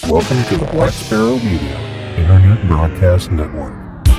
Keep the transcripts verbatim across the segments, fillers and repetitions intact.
Welcome to the Black Sparrow Media Internet Broadcast Network.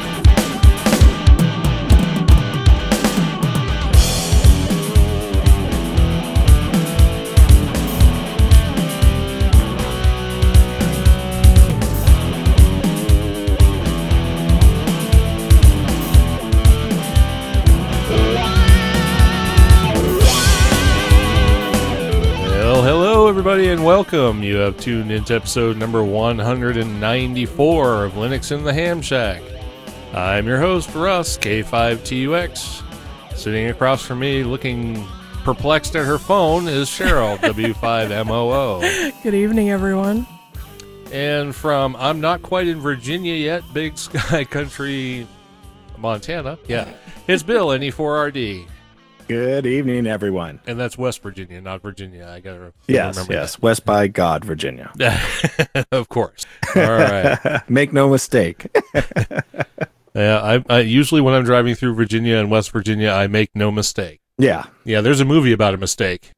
Everybody, and welcome. You have tuned into episode number one hundred ninety-four of Linux in the Ham Shack. I'm your host, Russ, K five T U X. Sitting across from me, looking perplexed at her phone, is Cheryl, W five M O O. Good evening, everyone. And from I'm not quite in Virginia yet, Big Sky Country, Montana. Yeah, it's Bill, N E four R D. Good evening, everyone. And that's West Virginia, not Virginia. I got to yes, remember yes, that. West by God, Virginia. Of course. All right. Make no mistake. Yeah, I, I usually when I'm driving through Virginia and West Virginia, I make no mistake. Yeah. Yeah, there's a movie about a mistake.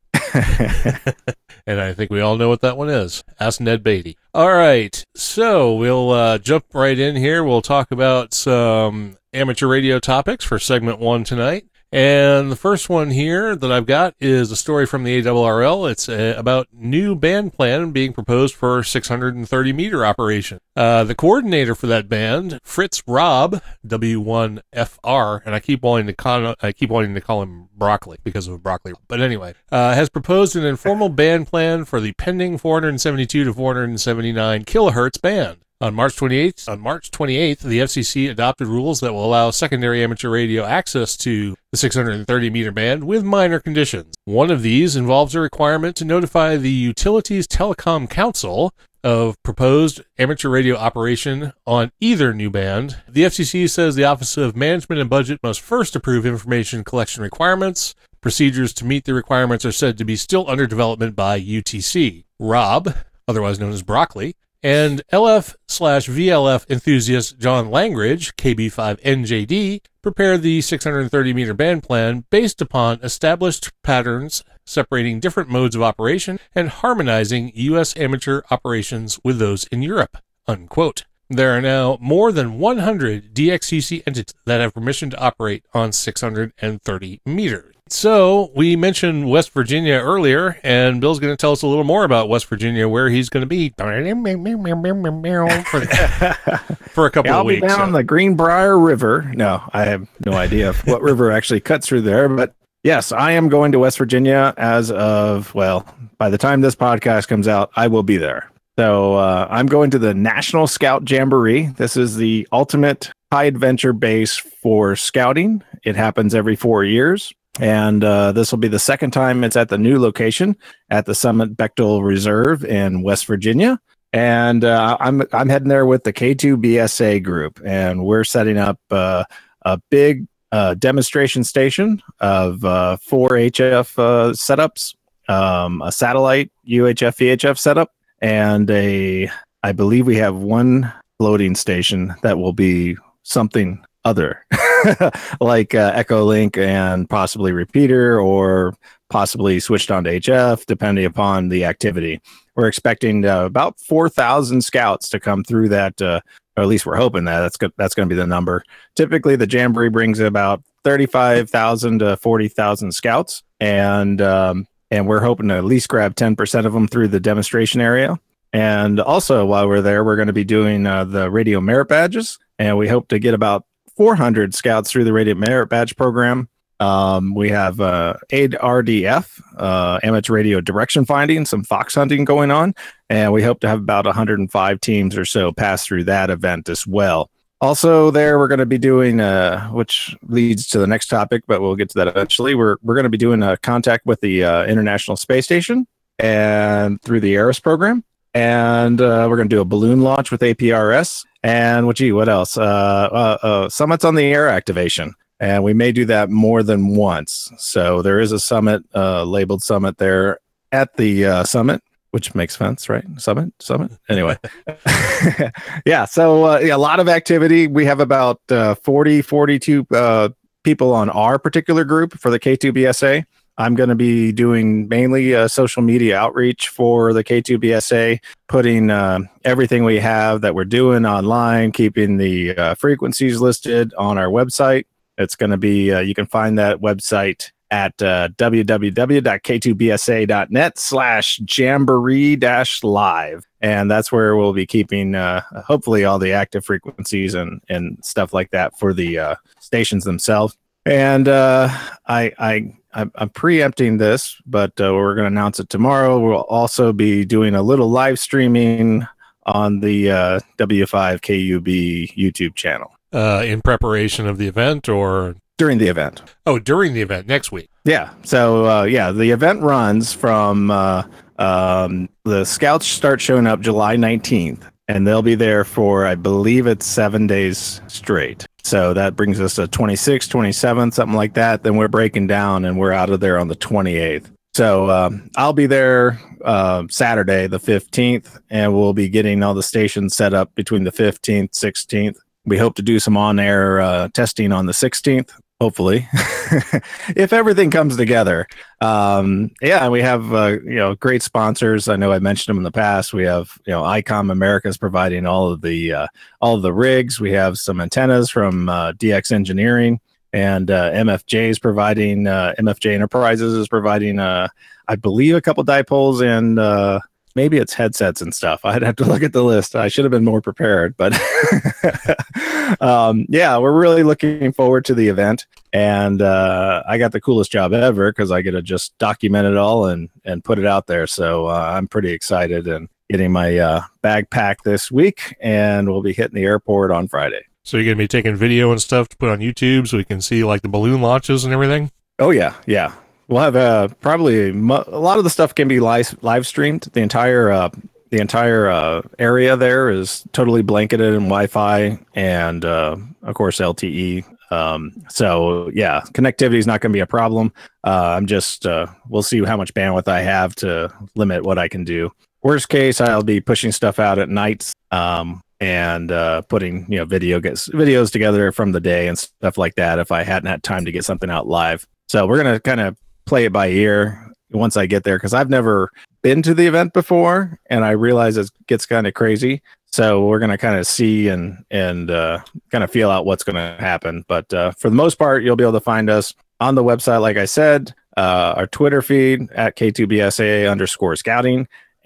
And I think we all know what that one is. Ask Ned Beatty. All right, so we'll uh, jump right in here. We'll talk about some amateur radio topics for segment one tonight. And the first one here that I've got is a story from the A R R L. It's uh, about new band plan being proposed for six hundred thirty meter operation. Uh, the coordinator for that band, Fritz Robb, W one F R, and I keep wanting to call, I keep wanting to call him Broccoli because of broccoli. But anyway, uh, has proposed an informal band plan for the pending four seventy-two to four seventy-nine kilohertz band. On March twenty-eighth, on March twenty-eighth, the F C C adopted rules that will allow secondary amateur radio access to the six hundred thirty meter band with minor conditions. One of these involves a requirement to notify the Utilities Telecom Council of proposed amateur radio operation on either new band. The F C C says the Office of Management and Budget must first approve information collection requirements. Procedures to meet the requirements are said to be still under development by U T C. Rob, otherwise known as Broccoli, and L F slash V L F enthusiast John Langridge, K B five N J D, prepared the six hundred thirty meter band plan based upon established patterns separating different modes of operation and harmonizing U S amateur operations with those in Europe, unquote. There are now more than one hundred D X C C entities that have permission to operate on six hundred thirty meters. So, we mentioned West Virginia earlier, and Bill's going to tell us a little more about West Virginia, where he's going to be for, for a couple yeah, I'll of weeks. I'll be down so. the Greenbrier River. No, I have no idea what river actually cuts through there, but yes, I am going to West Virginia as of, well, by the time this podcast comes out, I will be there. So, uh, I'm going to the National Scout Jamboree. This is the ultimate high adventure base for scouting. It happens every four years. And uh, this will be the second time it's at the new location at the Summit Bechtel Reserve in West Virginia. And uh, I'm I'm heading there with the K two B S A group, and we're setting up uh, a big uh, demonstration station of uh, four H F uh, setups, um, a satellite U H F V H F setup, and a I believe we have one floating station that will be something other. like uh, Echolink and possibly repeater, or possibly switched on to H F, depending upon the activity. We're expecting uh, about four thousand scouts to come through that, uh, or at least we're hoping that. That's, go- that's going to be the number. Typically, the Jamboree brings about thirty-five thousand to forty thousand scouts, and um, and we're hoping to at least grab ten percent of them through the demonstration area. And also, while we're there, we're going to be doing uh, the Radio Merit Badges, and we hope to get about four hundred scouts through the Radio Merit Badge program. Um, we have uh, A R D F, uh, amateur radio direction finding, some fox hunting going on, and we hope to have about one hundred five teams or so pass through that event as well. Also there, we're going to be doing, uh, which leads to the next topic, but we'll get to that eventually. We're we're going to be doing a contact with the uh, International Space Station and through the ARIS program. And uh, we're going to do a balloon launch with A P R S. And what, gee, what else? Uh, uh, uh, summits on the air activation. And we may do that more than once. So there is a summit, uh, labeled summit there at the uh, summit, which makes sense, right? Summit, summit. Anyway. yeah. So uh, yeah, a lot of activity. We have about uh, forty, forty-two uh, people on our particular group for the K two B S A. I'm going to be doing mainly uh, social media outreach for the K two B S A, putting uh, everything we have that we're doing online, keeping the uh, frequencies listed on our website. It's going to be, uh, you can find that website at uh, www.k2bsa.net slash jamboree dash live. And that's where we'll be keeping, uh, hopefully, all the active frequencies and, and stuff like that for the uh, stations themselves. And uh, I, I, I'm preempting this, but uh, we're going to announce it tomorrow. We'll also be doing a little live streaming on the uh, W five K U B YouTube channel. Uh, in preparation of the event or? During the event. Oh, during the event next week. Yeah. So, uh, yeah, the event runs from uh, um, the scouts start showing up July nineteenth, and they'll be there for, I believe it's seven days straight. So that brings us to twenty-sixth, twenty-seventh, something like that. Then we're breaking down and we're out of there on the twenty-eighth. So um, I'll be there uh, Saturday, the fifteenth, and we'll be getting all the stations set up between the fifteenth, sixteenth. We hope to do some on-air uh, testing on the sixteenth, hopefully, if everything comes together. Um, yeah, we have uh, you know great sponsors. I know I mentioned them in the past. We have you know ICOM America's providing all of the uh, all of the rigs. We have some antennas from uh, D X Engineering, and uh, M F J is providing. Uh, M F J Enterprises is providing, uh, I believe, a couple dipoles and. Uh, Maybe it's headsets and stuff. I'd have to look at the list. I should have been more prepared, but um, yeah, we're really looking forward to the event. And uh, I got the coolest job ever because I get to just document it all and, and put it out there. So uh, I'm pretty excited and getting my uh, bag packed this week, and we'll be hitting the airport on Friday. So you're going to be taking video and stuff to put on YouTube so we can see like the balloon launches and everything? Oh, yeah. Yeah. We'll have uh, probably a lot of the stuff can be live, live streamed. The entire uh, the entire uh, area there is totally blanketed in Wi-Fi and uh, of course L T E. Um, so yeah, connectivity is not going to be a problem. Uh, I'm just uh, we'll see how much bandwidth I have to limit what I can do. Worst case, I'll be pushing stuff out at nights um, and uh, putting you know video gets videos together from the day and stuff like that. If I hadn't had time to get something out live, so we're gonna kind of play it by ear once I get there, because I've never been to the event before and I realize it gets kind of crazy. So we're going to kind of see and and uh, kind of feel out what's going to happen. But uh, for the most part, you'll be able to find us on the website, like I said, uh, our Twitter feed at K two B S A underscore scouting,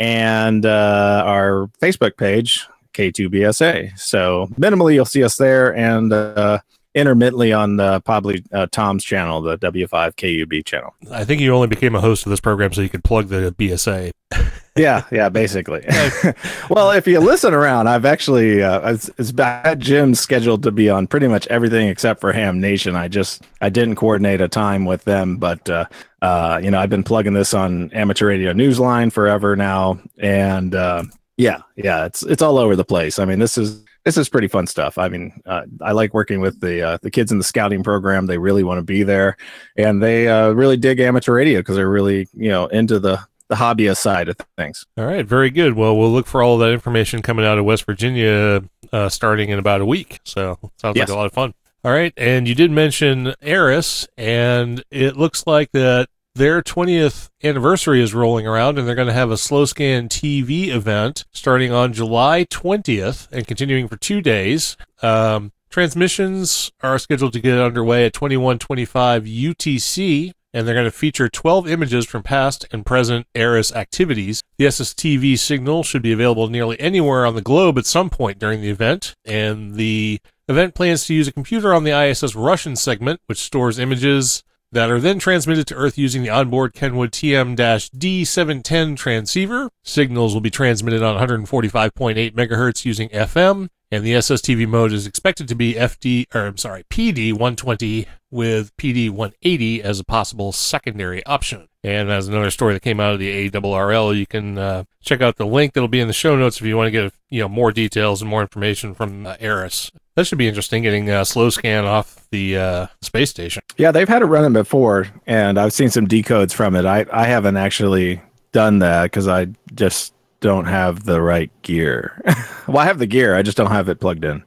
and uh, our Facebook page, K two B S A. So minimally, you'll see us there, and uh, intermittently on uh, probably uh, Tom's channel, the W five K U B channel. I think you only became a host of this program so you could plug the B S A. yeah, yeah, basically. Well, if you listen around, I've actually, uh, it's, it's bad Jim's scheduled to be on pretty much everything except for Ham Nation. I just, I didn't coordinate a time with them, but, uh, uh, you know, I've been plugging this on Amateur Radio Newsline forever now. And uh, yeah, yeah, it's, it's all over the place. I mean, this is, This is pretty fun stuff. I mean, uh, I like working with the uh, the kids in the scouting program. They really want to be there, and they uh, really dig amateur radio because they're really, you know, into the, the hobbyist side of things. All right, very good. Well, we'll look for all of that information coming out of West Virginia uh, starting in about a week. So sounds yes. like a lot of fun. All right, and you did mention Aris, and it looks like that their twentieth anniversary is rolling around, and they're going to have a Slow Scan T V event starting on July twentieth and continuing for two days. Um, transmissions are scheduled to get underway at twenty-one twenty-five U T C, and they're going to feature twelve images from past and present Aris activities. The S S T V signal should be available nearly anywhere on the globe at some point during the event, and the event plans to use a computer on the I S S Russian segment, which stores images that are then transmitted to Earth using the onboard Kenwood T M D seven ten transceiver. Signals will be transmitted on one forty-five point eight megahertz using F M, and the S S T V mode is expected to be F D, or I'm sorry, P D one twenty with P D one eighty as a possible secondary option. And as another story that came out of the A R R L, you can uh, check out the link that'll be in the show notes if you want to get you know more details and more information from uh, Aris. That should be interesting, getting a slow scan off the uh, space station. Yeah, they've had it running before, and I've seen some decodes from it. I, I haven't actually done that because I just don't have the right gear. Well, I have the gear. I just don't have it plugged in.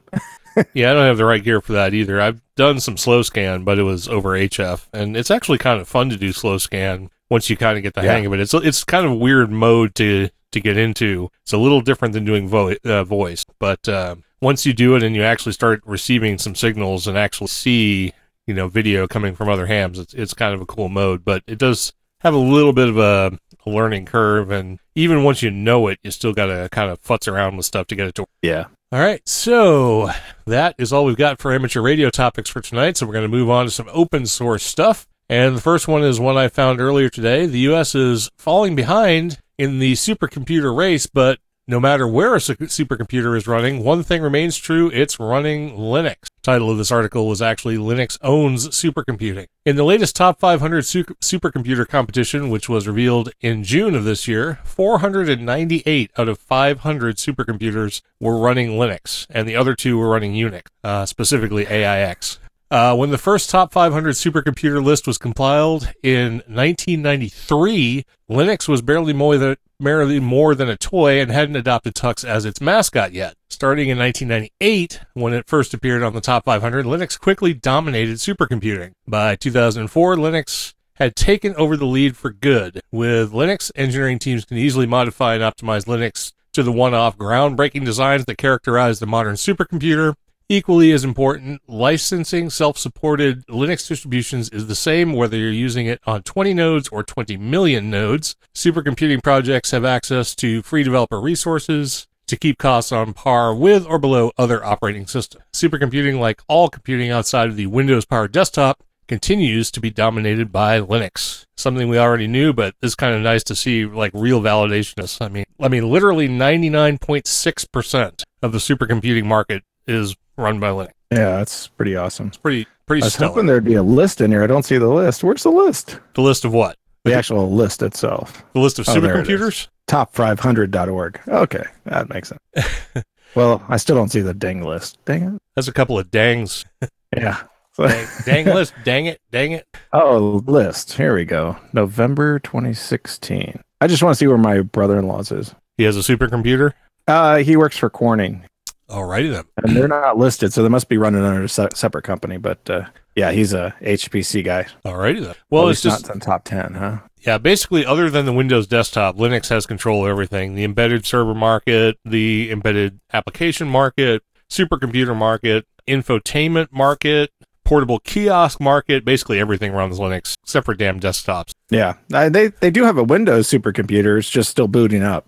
Yeah, I don't have the right gear for that either. I've done some slow scan, but it was over H F, and it's actually kind of fun to do slow scan once you kind of get the Yeah. hang of it. It's it's kind of a weird mode to to get into. It's a little different than doing vo- uh, voice, but uh, once you do it and you actually start receiving some signals and actually see, you know, video coming from other hams, it's it's kind of a cool mode. But it does have a little bit of a, a learning curve, and even once you know it, you still got to kind of futz around with stuff to get it to work. Yeah. All right, so that is all we've got for amateur radio topics for tonight. So we're going to move on to some open source stuff. And the first one is one I found earlier today. The U S is falling behind in the supercomputer race, but no matter where a su- supercomputer is running, one thing remains true: it's running Linux. The title of this article was actually Linux Owns Supercomputing. In the latest Top five hundred su- Supercomputer competition, which was revealed in June of this year, four hundred ninety-eight out of five hundred supercomputers were running Linux, and the other two were running Unix, uh, specifically A I X. Uh, when the first Top five hundred supercomputer list was compiled in nineteen ninety-three, Linux was barely more than, barely more than a toy and hadn't adopted Tux as its mascot yet. Starting in nineteen ninety-eight, when it first appeared on the Top five hundred, Linux quickly dominated supercomputing. By two thousand four, Linux had taken over the lead for good. With Linux, engineering teams can easily modify and optimize Linux to the one-off groundbreaking designs that characterize the modern supercomputer. Equally as important, licensing self-supported Linux distributions is the same whether you're using it on twenty nodes or twenty million nodes. Supercomputing projects have access to free developer resources to keep costs on par with or below other operating systems. Supercomputing, like all computing outside of the Windows-powered desktop, continues to be dominated by Linux. Something we already knew, but it's kind of nice to see like real validation. I mean, I mean, literally ninety-nine point six percent of the supercomputing market is run by Linux. Yeah, that's pretty awesome. It's pretty pretty I was stellar. hoping there'd be a list in here. I don't see the list. Where's the list? The list of what? The actual list itself. The list of Oh, there it supercomputers? top five hundred dot org. Okay, that makes sense. Well, I still don't see the dang list. Dang it. That's a couple of dangs. Yeah. Dang, dang list. Dang it. Dang it. Oh, list. Here we go. November twenty sixteen. I just want to see where my brother-in-law's is. He has a supercomputer? Uh, he works for Corning, Alrighty then. and they're not listed, so they must be running under a se- separate company. But uh, yeah, he's a H P C guy. Alrighty then. Well, At it's least just, not in top ten, huh? yeah, basically, other than the Windows desktop, Linux has control of everything. The embedded server market, the embedded application market, supercomputer market, infotainment market, portable kiosk market, basically everything runs Linux, except for damn desktops. Yeah, uh, they they do have a Windows supercomputer. It's just still booting up.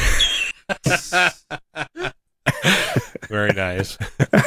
Very nice.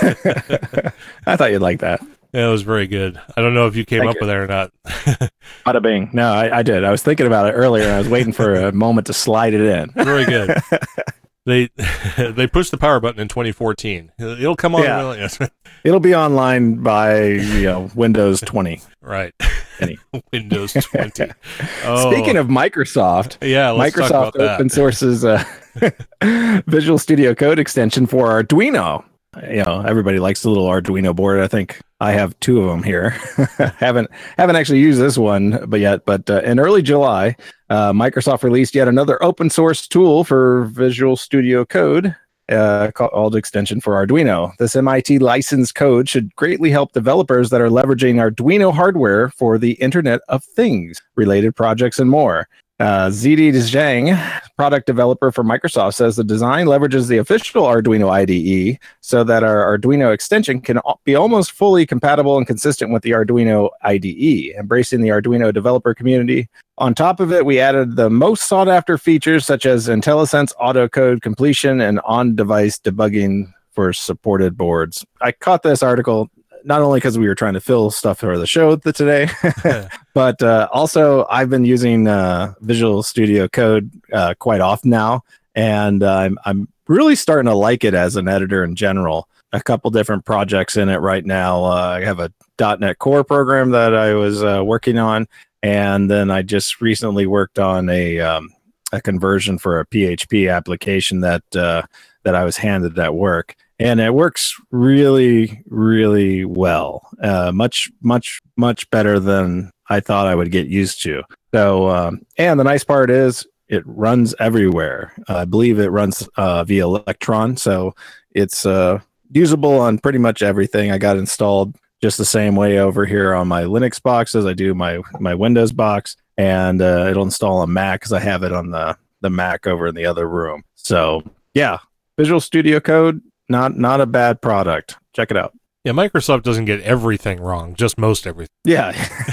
I thought you'd like that. That was very good. I don't know if you came Thank up you. with that or not. Bada bing. No, I, I did. I was thinking about it earlier, and I was waiting for a moment to slide it in. Very good. They they pushed the power button in twenty fourteen. It'll come on. Yeah. Well, yes. It'll be online by you know Windows twenty. Right. Any. Windows twenty. Oh, Speaking of Microsoft, yeah, let's talk Microsoft about that. open sources a Visual Studio Code extension for Arduino. You know, everybody likes the little Arduino board. I think I have two of them here. haven't haven't actually used this one, but yet. But uh, in early July, uh, Microsoft released yet another open source tool for Visual Studio Code, uh, called extension for Arduino. This M I T licensed code should greatly help developers that are leveraging Arduino hardware for the Internet of Things, related projects, and more. Uh, Z D Zhang, product developer for Microsoft, says the design leverages the official Arduino I D E so that our Arduino extension can al- be almost fully compatible and consistent with the Arduino I D E, embracing the Arduino developer community. On top of it, we added the most sought-after features such as IntelliSense auto-code completion and on-device debugging for supported boards. I caught this article not only because we were trying to fill stuff for the show th- today, but uh, also I've been using uh, Visual Studio Code uh, quite often now, and uh, I'm, I'm really starting to like it as an editor in general. A couple different projects in it right now. Uh, I have a .dot net Core program that I was uh, working on, and then I just recently worked on a um, a conversion for a P H P application that uh, that I was handed at work. And it works really, really well. Uh, much, much, much better than I thought I would get used to. So, um, and the nice part is it runs everywhere. Uh, I believe it runs uh, via Electron, so it's uh, usable on pretty much everything. I got installed just the same way over here on my Linux box as I do my my Windows box, and uh, it'll install on Mac because I have it on the the Mac over in the other room. So yeah, Visual Studio Code, not not a bad product. Check it out. Yeah, Microsoft doesn't get everything wrong, just most everything. Yeah.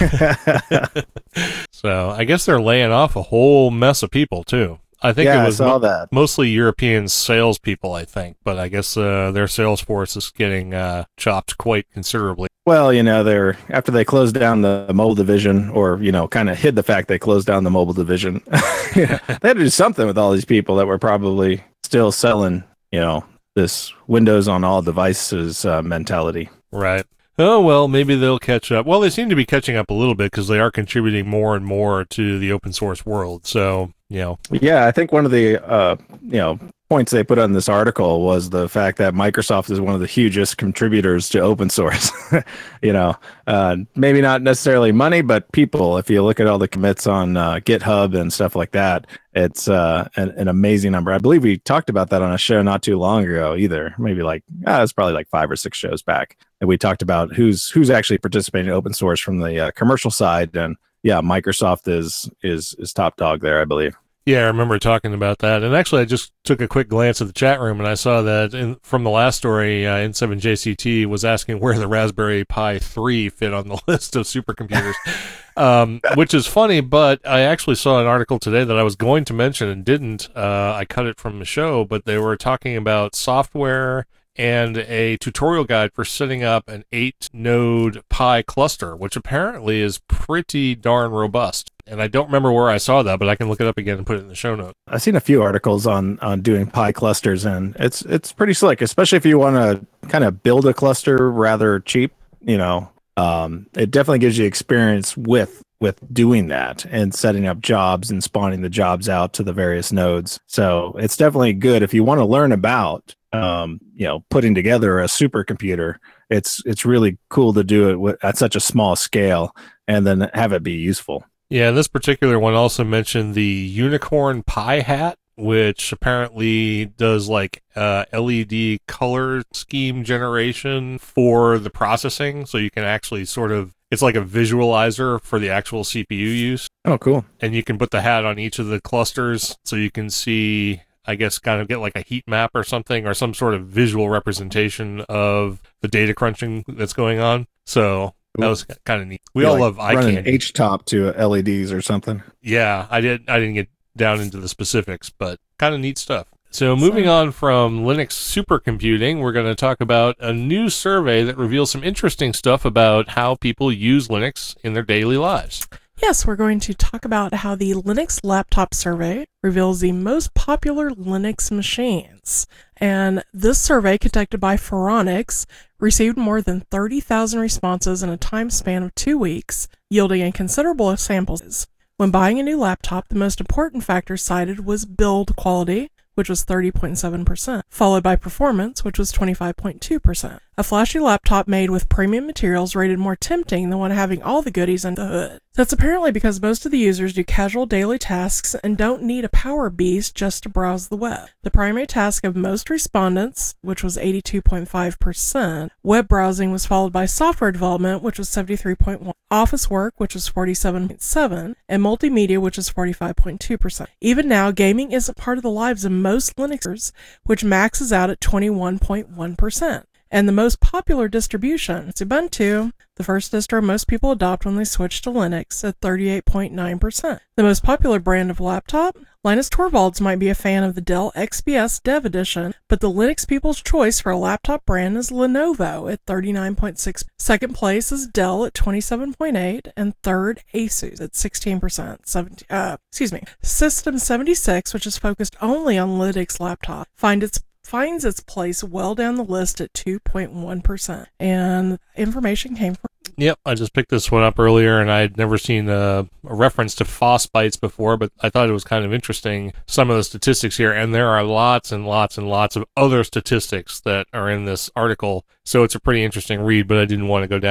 So I guess they're laying off a whole mess of people too. I think yeah, it was I saw mo- that. mostly European salespeople, I think, but I guess uh, their sales force is getting uh, chopped quite considerably. Well, you know, they're after they closed down the mobile division, or you know, kind of hid the fact they closed down the mobile division. You know, they had to do something with all these people that were probably still selling, you know, this Windows on all devices uh, mentality. Right. Oh, well, maybe they'll catch up. Well, they seem to be catching up a little bit because they are contributing more and more to the open source world. So, you know. Yeah, I think one of the, uh, you know, points they put on this article was the fact that Microsoft is one of the hugest contributors to open source. You know, uh, maybe not necessarily money, but people. If you look at all the commits on uh, GitHub and stuff like that, it's uh, an, an amazing number. I believe we talked about that on a show not too long ago either. Maybe like, uh, it's probably like five or six shows back. And we talked about who's who's actually participating in open source from the uh, commercial side. And yeah, Microsoft is is is top dog there, I believe. Yeah, I remember talking about that. And actually, I just took a quick glance at the chat room, and I saw that in, from the last story, uh, N seven J C T was asking where the Raspberry Pi three fit on the list of supercomputers, um, which is funny, but I actually saw an article today that I was going to mention and didn't. Uh, I cut it from the show, but they were talking about software and a tutorial guide for setting up an eight-node Pi cluster, which apparently is pretty darn robust. And I don't remember where I saw that, but I can look it up again and put it in the show notes. I've seen a few articles on on doing Pi clusters, and it's it's pretty slick, especially if you want to kind of build a cluster rather cheap. You know, um, it definitely gives you experience with with doing that and setting up jobs and spawning the jobs out to the various nodes. So it's definitely good if you want to learn about, um, you know, putting together a supercomputer. It's it's really cool to do it with, at such a small scale, and then have it be useful. Yeah, this particular one also mentioned the Unicorn Pi Hat, which apparently does like uh, L E D color scheme generation for the processing. So you can actually sort of, it's like a visualizer for the actual C P U use. Oh, cool. And you can put the hat on each of the clusters so you can see, I guess, kind of get like a heat map or something, or some sort of visual representation of the data crunching that's going on. So that was kind of neat. We You're all like love eye running candy. H top to L E Ds or something. Yeah, I did. I didn't get down into the specifics, but kind of neat stuff. So moving on from Linux supercomputing, we're going to talk about a new survey that reveals some interesting stuff about how people use Linux in their daily lives. Yes, we're going to talk about how the Linux Laptop Survey reveals the most popular Linux machines. And this survey, conducted by Phoronix, received more than thirty thousand responses in a time span of two weeks, yielding a considerable sample. When buying a new laptop, the most important factor cited was build quality, which was thirty point seven percent, followed by performance, which was twenty-five point two percent. A flashy laptop made with premium materials rated more tempting than one having all the goodies under the hood. That's apparently because most of the users do casual daily tasks and don't need a power beast just to browse the web. The primary task of most respondents, which was eighty-two point five percent, web browsing was followed by software development, which was seventy-three point one percent, office work, which was forty-seven point seven percent, and multimedia, which is forty-five point two percent. Even now, gaming isn't part of the lives of most Linuxers, which maxes out at twenty-one point one percent. And the most popular distribution is Ubuntu, the first distro most people adopt when they switch to Linux, at thirty-eight point nine percent. The most popular brand of laptop? Linus Torvalds might be a fan of the Dell X P S Dev Edition, but the Linux people's choice for a laptop brand is Lenovo at thirty-nine point six percent. Second place is Dell at twenty-seven point eight percent, and third, Asus at sixteen percent. seventeen, uh, excuse me. System seventy-six, which is focused only on Linux laptop, find its finds its place well down the list at two point one percent. And information came from... Yep, I just picked this one up earlier, and I had never seen a, a reference to Frostbites before, but I thought it was kind of interesting, some of the statistics here, and there are lots and lots and lots of other statistics that are in this article, so it's a pretty interesting read, but I didn't want to go down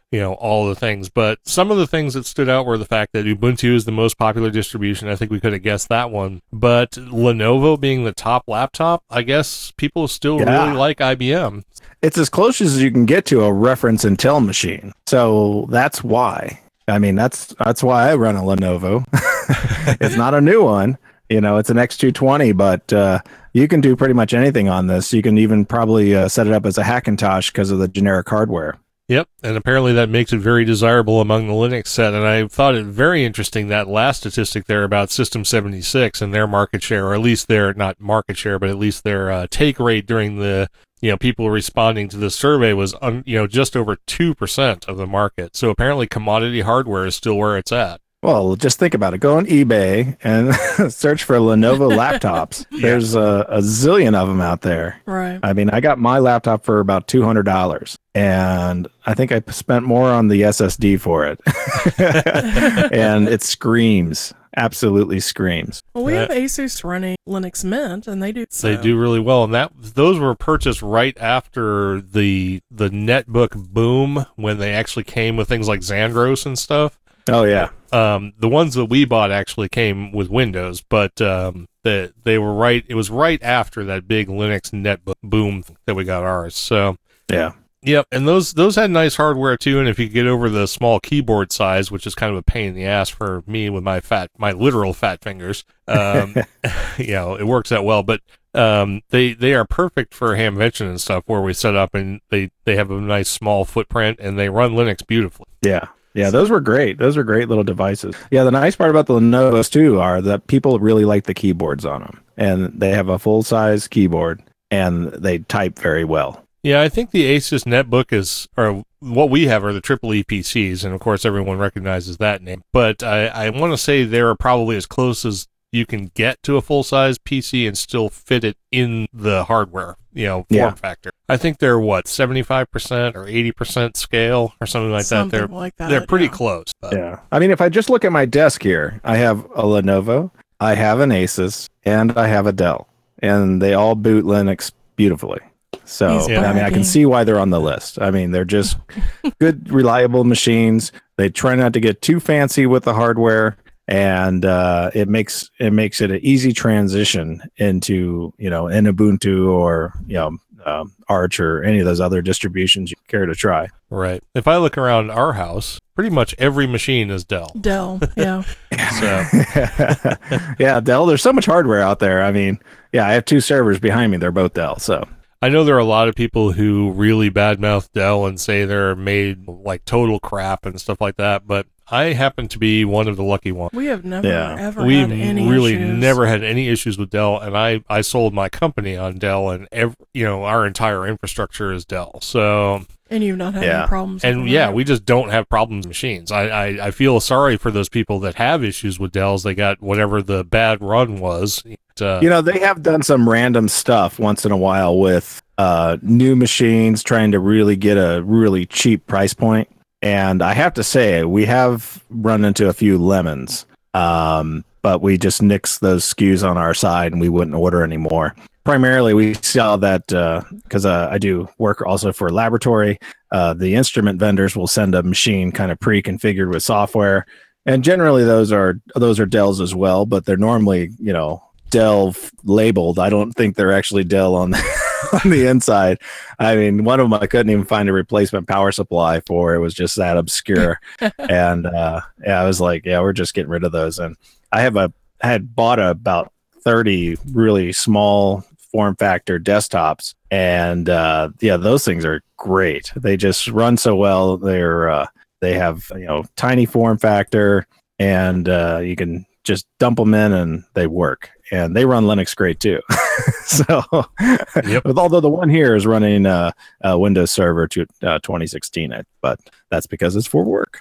you know, all the things. But some of the things that stood out were the fact that Ubuntu is the most popular distribution. I think we could have guessed that one. But Lenovo being the top laptop, I guess people still Yeah. really like I B M. It's as close as you can get to a reference Intel machine. So that's why. I mean, that's that's why I run a Lenovo. It's not a new one. You know, it's an X two twenty, but uh, you can do pretty much anything on this. You can even probably uh, set it up as a Hackintosh because of the generic hardware. Yep, and apparently that makes it very desirable among the Linux set. And I thought it very interesting, that last statistic there about System seventy-six and their market share, or at least their, not market share, but at least their uh, take rate during the, you know, people responding to the survey was, un, you know, just over two percent of the market. So apparently commodity hardware is still where it's at. Well, just think about it. Go on eBay and search for Lenovo laptops. Yeah. There's a, a zillion of them out there. Right. I mean, I got my laptop for about two hundred dollars, and I think I spent more on the S S D for it. And it screams, absolutely screams. Well, we have That- Asus running Linux Mint, and they do. They so. do really well, and that those were purchased right after the the netbook boom, when they actually came with things like Xandros and stuff. Oh, yeah. Um, the ones that we bought actually came with Windows, but um, the, they were right. It was right after that big Linux netbook boom that we got ours. So, Yeah. yep. And those those had nice hardware too. And if you get over the small keyboard size, which is kind of a pain in the ass for me with my fat, my literal fat fingers, um, you know, it works out well. But um, they they are perfect for Hamvention and stuff, where we set up, and they they have a nice small footprint, and they run Linux beautifully. Yeah. Yeah, those were great. Those are great little devices. Yeah, the nice part about the Lenovo's too are that people really like the keyboards on them, and they have a full size keyboard, and they type very well. Yeah, I think the Asus Netbook is, or what we have are the triple E P Cs, and of course everyone recognizes that name. But I, I want to say they're probably as close as you can get to a full-size P C and still fit it in the hardware, you know, form Yeah. factor. I think they're, what, seventy-five percent or eighty percent scale or something like Something that. They're like that. they're pretty yeah. close. But Yeah. I mean, if I just look at my desk here, I have a Lenovo, I have an Asus, and I have a Dell, and they all boot Linux beautifully. So, He's I mean, I bragging. can see why they're on the list. I mean, they're just good, reliable machines. They try not to get too fancy with the hardware, and uh, it makes it makes it an easy transition into, you know, an Ubuntu or, you know, um, Arch or any of those other distributions you care to try. Right. If I look around our house, pretty much every machine is Dell. Dell. Yeah. So Yeah, Dell. There's so much hardware out there. I mean, yeah, I have two servers behind me. They're both Dell. So I know there are a lot of people who really badmouth Dell and say they're made like total crap and stuff like that, but I happen to be one of the lucky ones. We have never Yeah. ever We had any really issues. never had any issues with Dell, and I, I sold my company on Dell, and every, you know, our entire infrastructure is Dell. So, And you've not had Yeah. any problems. and with yeah, that. we just don't have problems with machines. I, I, I feel sorry for those people that have issues with Dells. They got whatever the bad run was. Uh, you know, they have done some random stuff once in a while with uh, new machines, trying to really get a really cheap price point. And I have to say, we have run into a few lemons, um, but we just nix those S K Us on our side, and we wouldn't order anymore. Primarily, we saw that because uh, uh, I do work also for a laboratory. Uh, the instrument vendors will send a machine kind of pre-configured with software, and generally those are those are Dells as well, but they're normally, you know, Dell f- labeled. I don't think they're actually Dell on on the inside. I mean, one of them I couldn't even find a replacement power supply for. It was just that obscure. And uh, yeah, I was like, yeah, we're just getting rid of those. And I have a I had bought about thirty really small form factor desktops, and uh, yeah, those things are great. They just run so well. They're uh, they have, you know, tiny form factor, and uh, you can just dump them in and they work, and they run Linux great too. So, Yep. although the one here is running uh, uh, Windows Server to uh, twenty sixteen, but that's because it's for work.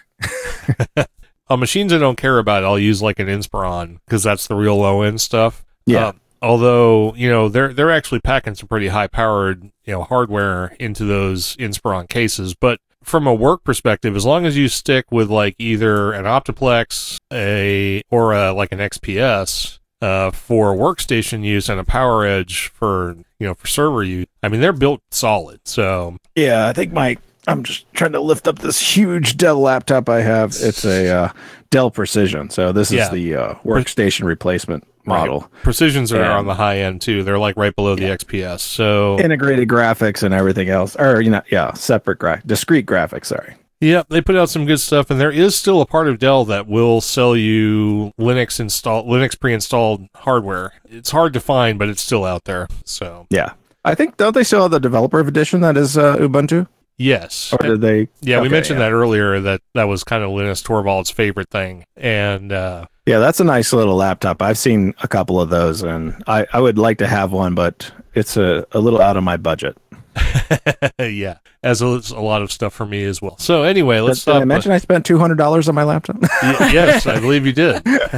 on machines I don't care about, I'll use like an Inspiron because that's the real low end stuff. Yeah. Uh, although, you know, they're they're actually packing some pretty high powered, you know, hardware into those Inspiron cases. But from a work perspective, as long as you stick with like either an Optiplex, a or a, like an X P S uh, for workstation use and a PowerEdge for, you know, for server use, I mean, they're built solid. So Yeah, I think my I'm just trying to lift up this huge Dell laptop I have. It's a uh, Dell Precision. So this is Yeah. the uh, workstation replacement model. Right. Precisions are And- on the high end too. They're like right below the X P S. So Integrated graphics and everything else. Or, you know, yeah, separate, gra- discrete graphics, sorry. yeah, they put out some good stuff, and there is still a part of Dell that will sell you Linux install Linux pre-installed hardware. It's hard to find, but it's still out there. So Yeah. I think, don't they still have the developer edition that is uh, Ubuntu? yes, Or did they? yeah, we Okay, mentioned yeah. that earlier. That that was kind of Linus Torvalds' favorite thing, and uh, Yeah, that's a nice little laptop. I've seen a couple of those, and I, I would like to have one, but it's a, a little out of my budget. yeah, as a, a lot of stuff for me as well. So anyway, let's Did I stop. mention I spent two hundred dollars on my laptop? Y- yes, I believe you did.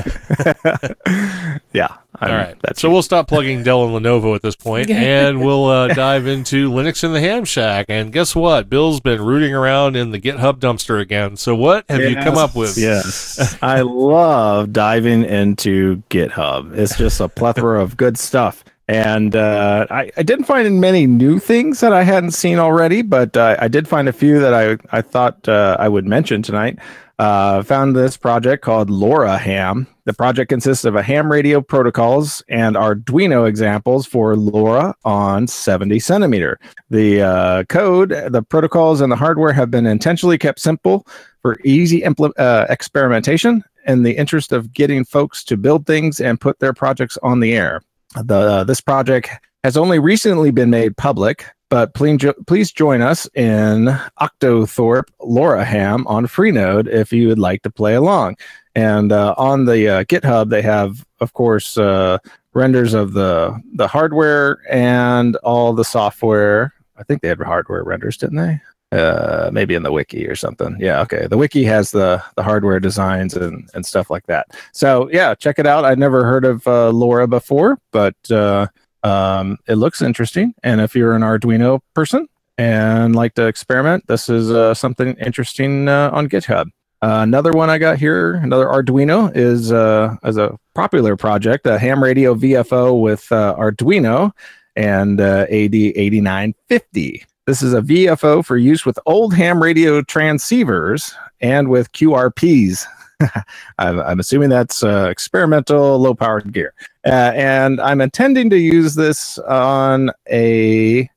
Yeah. All I'm- right. That's So we'll stop plugging Dell and Lenovo at this point, and we'll uh, dive into Linux in the Ham Shack. And guess what? Bill's been rooting around in the GitHub dumpster again. So what have you come up with? Yes. I love diving into GitHub. It's just a plethora of good stuff. And uh, I, I didn't find many new things that I hadn't seen already, but uh, I did find a few that I, I thought uh, I would mention tonight. Uh, found this project called LoRa Ham. The project consists of a ham radio protocols and Arduino examples for LoRa on seventy centimeter. The uh, code, the protocols, and the hardware have been intentionally kept simple for easy impl- uh, experimentation in the interest of getting folks to build things and put their projects on the air. The uh, this project has only recently been made public, but please, jo- please join us in Octothorpe LoRa Ham on Freenode if you would like to play along. And uh, on the uh, GitHub, they have, of course, uh, renders of the the hardware and all the software. I think they had hardware renders, didn't they? Uh, maybe in the wiki or something. Yeah, okay. The wiki has the the hardware designs and and stuff like that. So yeah, check it out. I'd never heard of uh, LoRa before, but uh, um, it looks interesting. And if you're an Arduino person and like to experiment, this is uh, something interesting uh, on GitHub. Uh, another one I got here, another Arduino, is uh, as a popular project, a ham radio V F O with uh, Arduino and uh, A D eighty-nine fifty. This is a V F O for use with old ham radio transceivers and with Q R Ps. I'm, I'm assuming that's uh, experimental low-powered gear. Uh, and I'm intending to use this on a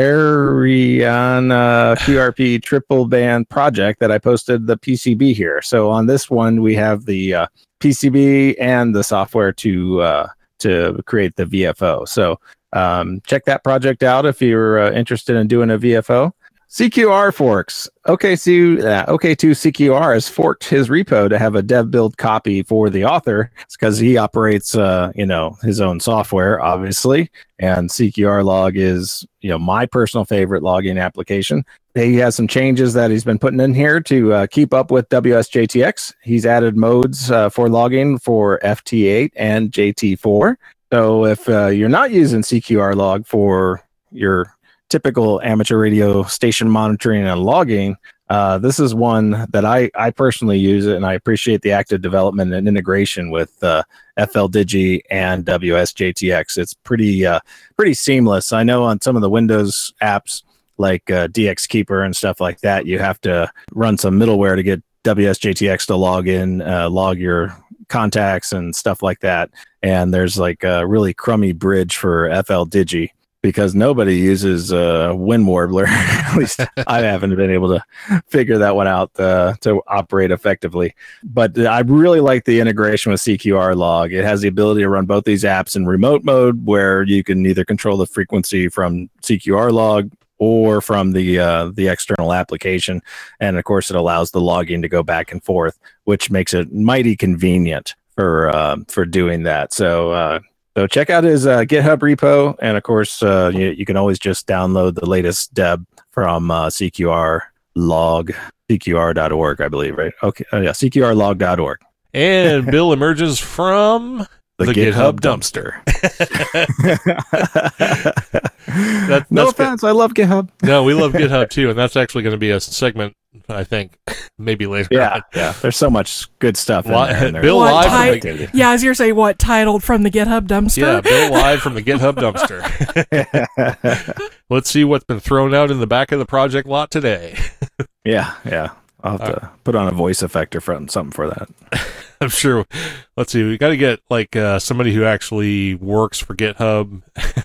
Ariana Q R P triple band project that I posted the P C B here. So on this one, we have the uh, P C B and the software to uh, to create the V F O. So um, check that project out if you're uh, interested in doing a V F O. C Q R forks. OK two, uh, OK two C Q R has forked his repo to have a dev build copy for the author. It's because he operates, uh, you know, his own software, obviously. And C Q R log is, you know, my personal favorite logging application. He has some changes that he's been putting in here to uh, keep up with W S J T X. He's added modes uh, for logging for F T eight and J T four. So if uh, you're not using C Q R log for your typical amateur radio station monitoring and logging, uh, this is one that I, I personally use it, and I appreciate the active development and integration with uh, F L Digi and W S J T X. It's pretty uh, pretty seamless. I know on some of the Windows apps like uh, D X Keeper and stuff like that, you have to run some middleware to get W S J T X to log in, uh, log your contacts and stuff like that. And there's like a really crummy bridge for F L Digi, because nobody uses uh, WinWarbler. At least I haven't been able to figure that one out uh, to operate effectively. But I really like the integration with C Q R log. It has the ability to run both these apps in remote mode, where you can either control the frequency from C Q R log or from the uh, the external application. And of course, it allows the logging to go back and forth, which makes it mighty convenient for uh, for doing that. So uh, So check out his uh, GitHub repo, and of course, uh, you, you can always just download the latest deb from uh, C Q R log, C Q R dot org, I believe, right? Okay, uh, yeah, C Q R log dot org. And Bill emerges from The, the, GitHub, GitHub, dumpster. That- no that's good. offense, I love GitHub. No, we love GitHub too, and that's actually going to be a segment, I think, maybe later. Yeah, on. yeah. There's so much good stuff in Li- there. and Bill What live from type- the, Yeah, as you're saying, what titled from the GitHub dumpster? yeah, Bill live from the GitHub dumpster. Let's see what's been thrown out in the back of the project lot today. Yeah, yeah. I'll have to put on a voice effect or front something for that. I'm sure. Let's see. We got to get like uh, somebody who actually works for GitHub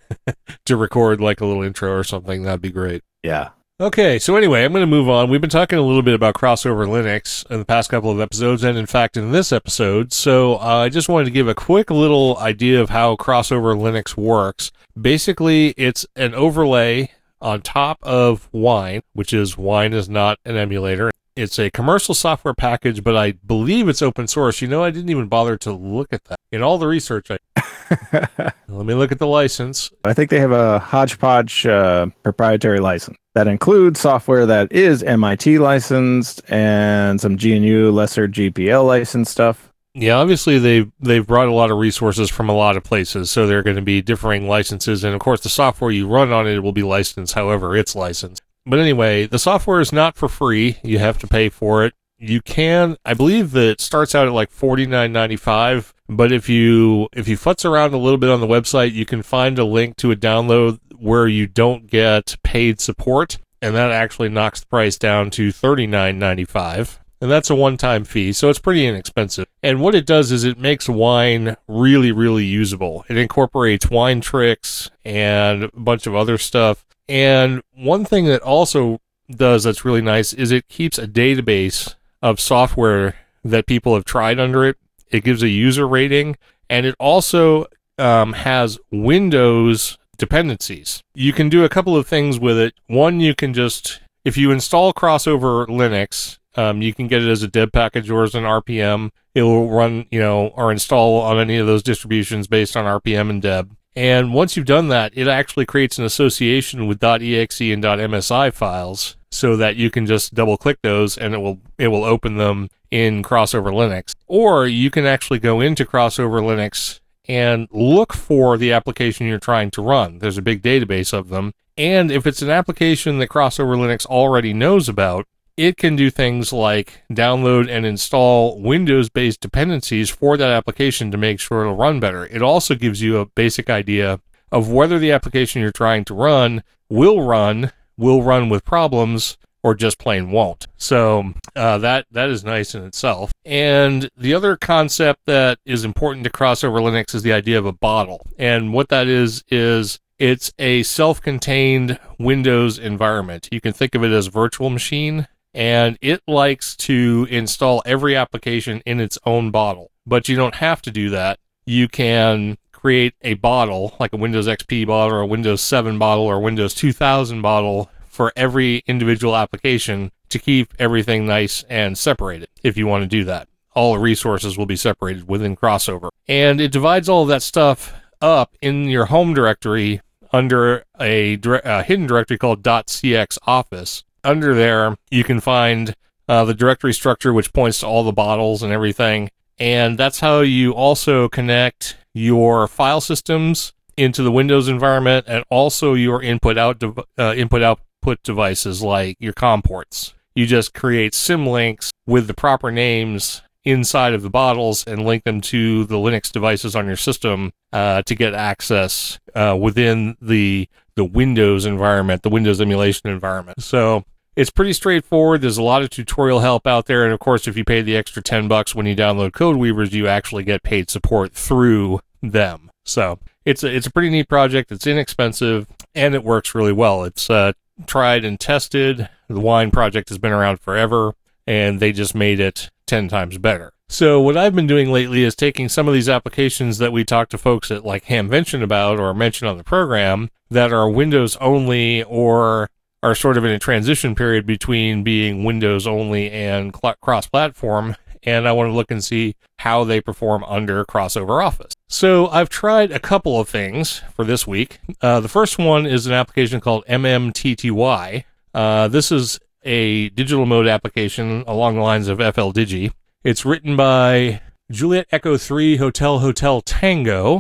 to record like a little intro or something. That'd be great. Yeah. Okay, so anyway, I'm going to move on. We've been talking a little bit about crossover Linux in the past couple of episodes, and in fact in this episode. So uh, I just wanted to give a quick little idea of how crossover Linux works. Basically, it's an overlay on top of Wine, which is Wine is not an emulator. It's a commercial software package, but I believe it's open source. You know, I didn't even bother to look at that. In all the research, I let me look at the license. I think they have a hodgepodge uh, proprietary license that includes software that is M I T licensed and some G N U lesser G P L licensed stuff. Yeah, obviously they've, they've brought a lot of resources from a lot of places, so there are going to be differing licenses, and of course the software you run on it will be licensed however it's licensed. But anyway, the software is not for free. You have to pay for it. You can, I believe that it starts out at like forty-nine ninety-five, but if you if you futz around a little bit on the website, you can find a link to a download where you don't get paid support, and that actually knocks the price down to thirty-nine ninety-five. And that's a one-time fee, so it's pretty inexpensive. And what it does is it makes Wine really, really usable. It incorporates Wine tricks and a bunch of other stuff. And one thing that also does that's really nice is it keeps a database of software that people have tried under it. It gives a user rating, and it also um, has Windows dependencies. You can do a couple of things with it. One, you can just, if you install Crossover Linux, um, you can get it as a deb package or as an R P M. It will run, you know, or install on any of those distributions based on R P M and deb. And once you've done that, it actually creates an association with .exe and .msi files so that you can just double click those and it will it will open them in Crossover Linux. Or you can actually go into Crossover Linux and look for the application you're trying to run. There's a big database of them. And if it's an application that Crossover Linux already knows about, it can do things like download and install Windows-based dependencies for that application to make sure it'll run better. It also gives you a basic idea of whether the application you're trying to run will run, will run with problems, or just plain won't. So uh, that that is nice in itself. And the other concept that is important to Crossover Linux is the idea of a bottle. And what that is, is it's a self-contained Windows environment. You can think of it as a virtual machine. And it likes to install every application in its own bottle. But you don't have to do that. You can create a bottle, like a Windows X P bottle or a Windows seven bottle or a Windows two thousand bottle for every individual application to keep everything nice and separated if you want to do that. All the resources will be separated within Crossover. And it divides all of that stuff up in your home directory under a, a hidden directory called .cxoffice. Under there, you can find uh, the directory structure, which points to all the bottles and everything. And that's how you also connect your file systems into the Windows environment and also your input out de- uh, input output devices like your COM ports. You just create symlinks with the proper names inside of the bottles and link them to the Linux devices on your system uh, to get access uh, within the the Windows environment, the Windows emulation environment. So it's pretty straightforward. There's a lot of tutorial help out there. And of course, if you pay the extra ten bucks when you download CodeWeavers, you actually get paid support through them. So it's a, it's a pretty neat project. It's inexpensive and it works really well. It's uh, tried and tested. The Wine project has been around forever and they just made it ten times better. So what I've been doing lately is taking some of these applications that we talk to folks at like Hamvention about or mention on the program that are Windows only or are sort of in a transition period between being Windows only and cl- cross-platform, and I want to look and see how they perform under Crossover Office. So I've tried a couple of things for this week. Uh, the first one is an application called M M T T Y. Uh, this is a digital mode application along the lines of F L Digi. It's written by Juliet Echo three Hotel Hotel Tango,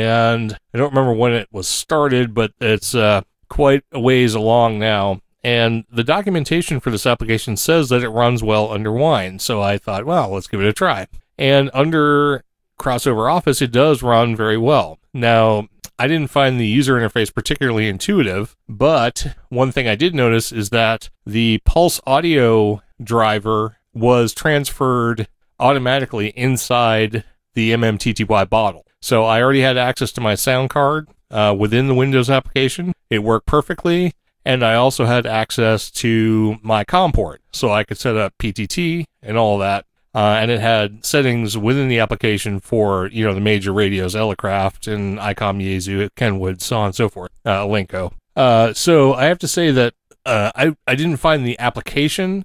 and I don't remember when it was started, but it's uh, quite a ways along now. And the documentation for this application says that it runs well under Wine, so I thought, well, let's give it a try. And under Crossover Office, it does run very well. Now, I didn't find the user interface particularly intuitive, but one thing I did notice is that the Pulse Audio driver was transferred automatically inside the M M T T Y bottle. So I already had access to my sound card uh, within the Windows application. It worked perfectly. And I also had access to my COM port, so I could set up P T T and all that. Uh, and it had settings within the application for, you know, the major radios, Elecraft and ICOM, Yaesu, Kenwood, so on and so forth, uh, Lenco. Uh, so I have to say that uh, I, I didn't find the application,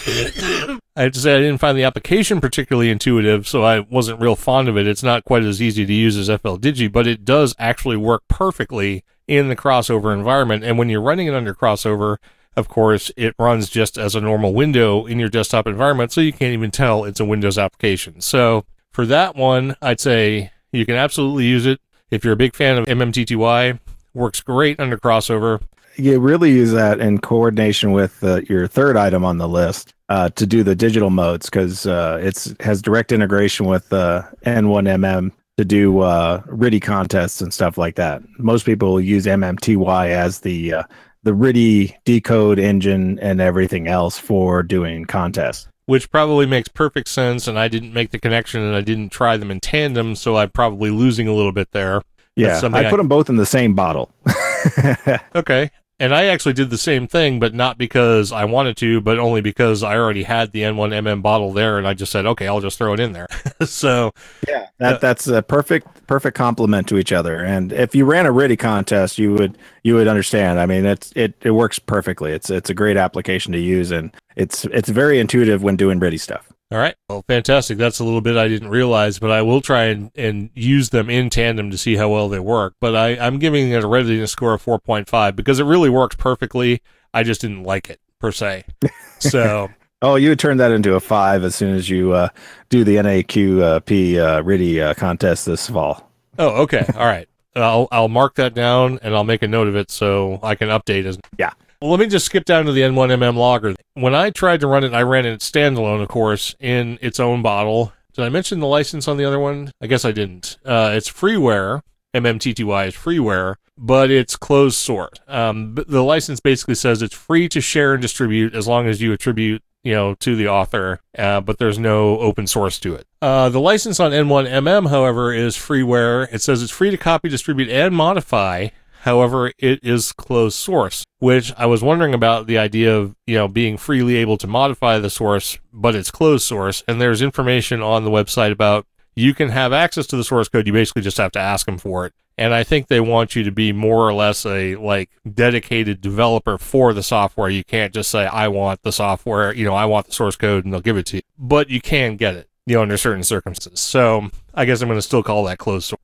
I have to say I didn't find the application particularly intuitive, so I wasn't real fond of it. It's not quite as easy to use as F L Digi, but it does actually work perfectly in the crossover environment. And when you're running it under crossover, of course, it runs just as a normal window in your desktop environment, so you can't even tell it's a Windows application. So for that one, I'd say you can absolutely use it. If you're a big fan of M M T T Y, works great under crossover. You really use that in coordination with uh, your third item on the list uh, to do the digital modes, because uh, it's has direct integration with uh, N one M M to do uh, R I D I contests and stuff like that. Most people use M M T Y as the uh, the R I D I decode engine and everything else for doing contests. Which probably makes perfect sense, and I didn't make the connection, and I didn't try them in tandem, so I'm probably losing a little bit there. Yeah, I put I... them both in the same bottle. Okay. And I actually did the same thing, but not because I wanted to, but only because I already had the N one M M bottle there, and I just said, okay, I'll just throw it in there. So yeah, that, uh, that's a perfect perfect complement to each other. And if you ran a R I D I contest, you would you would understand. I mean, it's it it works perfectly. It's it's a great application to use, and it's it's very intuitive when doing R I D I stuff. All right. Well, fantastic. That's a little bit I didn't realize, but I will try and, and use them in tandem to see how well they work. But I, I'm giving it a readiness score of four point five because it really works perfectly. I just didn't like it, per se. So. Oh, you would turn that into a five as soon as you uh, do the N A Q P uh, R I D I uh, contest this fall. Oh, okay. All right. I'll I'll mark that down, and I'll make a note of it so I can update it. Yeah. Well, let me just skip down to the N one M M logger. When I tried to run it, I ran it standalone, of course, in its own bottle. Did I mention the license on the other one? I guess I didn't. Uh, it's freeware. M M T T Y is freeware, but it's closed source. Um, the license basically says it's free to share and distribute as long as you attribute, you know, to the author, uh, but there's no open source to it. Uh, the license on N one M M, however, is freeware. It says it's free to copy, distribute, and modify. However, it is closed source, which I was wondering about the idea of, you know, being freely able to modify the source, but it's closed source. And there's information on the website about you can have access to the source code. You basically just have to ask them for it. And I think they want you to be more or less a like dedicated developer for the software. You can't just say, I want the software, you know, I want the source code, and they'll give it to you. But you can get it, you know, under certain circumstances. So I guess I'm going to still call that closed source.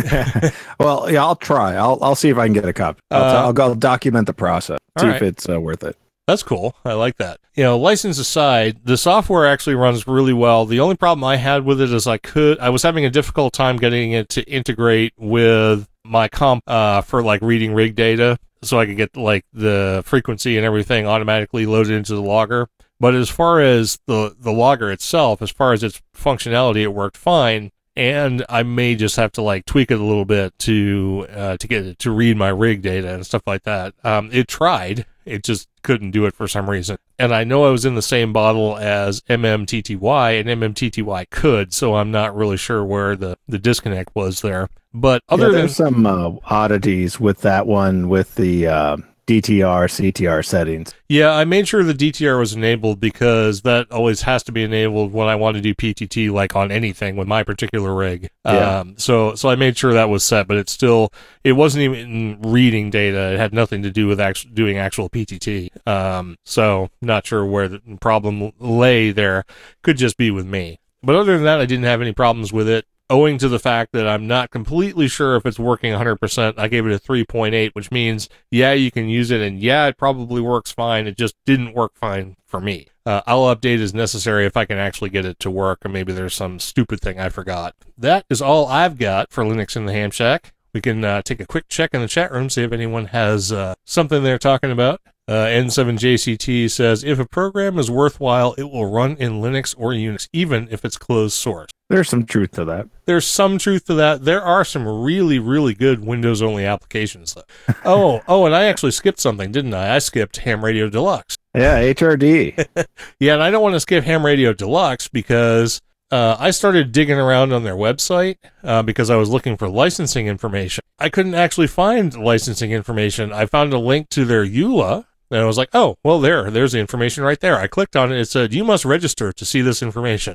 Well, yeah, I'll try. I'll I'll see if I can get a copy. I'll, uh, I'll go document the process, see right. if it's uh, worth it. That's cool. I like that. You know, license aside, the software actually runs really well. The only problem I had with it is I could, I was having a difficult time getting it to integrate with my comp uh, for like reading rig data, so I could get like the frequency and everything automatically loaded into the logger. But as far as the the logger itself, as far as its functionality, it worked fine. And I may just have to like tweak it a little bit to uh, to get it to read my rig data and stuff like that. Um, it tried, it just couldn't do it for some reason. And I know I was in the same bottle as M M T T Y, and M M T T Y could, so I'm not really sure where the, the disconnect was there. But other yeah, than there's some uh, oddities with that one with the uh, D T R, C T R settings. Yeah, I made sure the D T R was enabled because that always has to be enabled when I want to do P T T, like on anything with my particular rig. Yeah. Um, so, so I made sure that was set, but it's still, it wasn't even reading data. It had nothing to do with actual, doing actual P T T. Um, so not sure where the problem lay there. Could just be with me. But other than that, I didn't have any problems with it. Owing to the fact that I'm not completely sure if it's working one hundred percent, I gave it a three point eight, which means, yeah, you can use it, and yeah, it probably works fine. It just didn't work fine for me. Uh, I'll update as necessary if I can actually get it to work, or maybe there's some stupid thing I forgot. That is all I've got for Linux in the Ham Shack. We can uh, take a quick check in the chat room, see if anyone has uh, something they're talking about. Uh, N seven J C T says, if a program is worthwhile, it will run in Linux or Unix, even if it's closed source. There's some truth to that. There's some truth to that. There are some really, really good Windows-only applications, though. oh, oh, and I actually skipped something, didn't I? I skipped Ham Radio Deluxe. Yeah, H R D. Yeah, and I don't want to skip Ham Radio Deluxe because uh, I started digging around on their website uh, because I was looking for licensing information. I couldn't actually find licensing information. I found a link to their E U L A, and I was like, oh, well, there, there's the information right there. I clicked on it. It said, you must register to see this information.